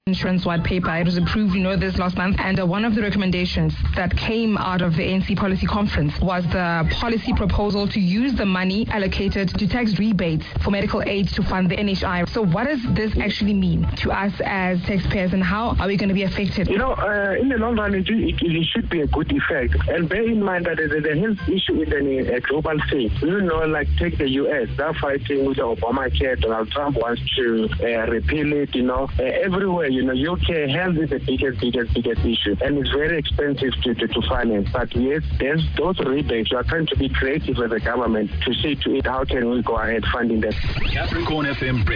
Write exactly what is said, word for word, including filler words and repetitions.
insurance white paper. It was approved, you know, this last month. And uh, one of the recommendations that came out of the A N C policy conference was the policy proposal to use the money allocated to tax rebates for medical aid to fund the N H I. So what does this actually mean to us as taxpayers, and how are we going to be affected? You know, uh, in the long run, it, it, it should be a good effect. And bear in mind that the, the health issue is a, a global thing. You know, like take the U S, they're fighting with the Obamacare. Donald Trump wants to uh, repeal it, you know. Uh, everywhere, you know, U K health is the biggest, biggest, biggest issue. And it's very expensive to, to, to finance. But yes, there's those rebates. You are trying to be creative as a government to say to it, how can we go ahead funding that? Capricorn F M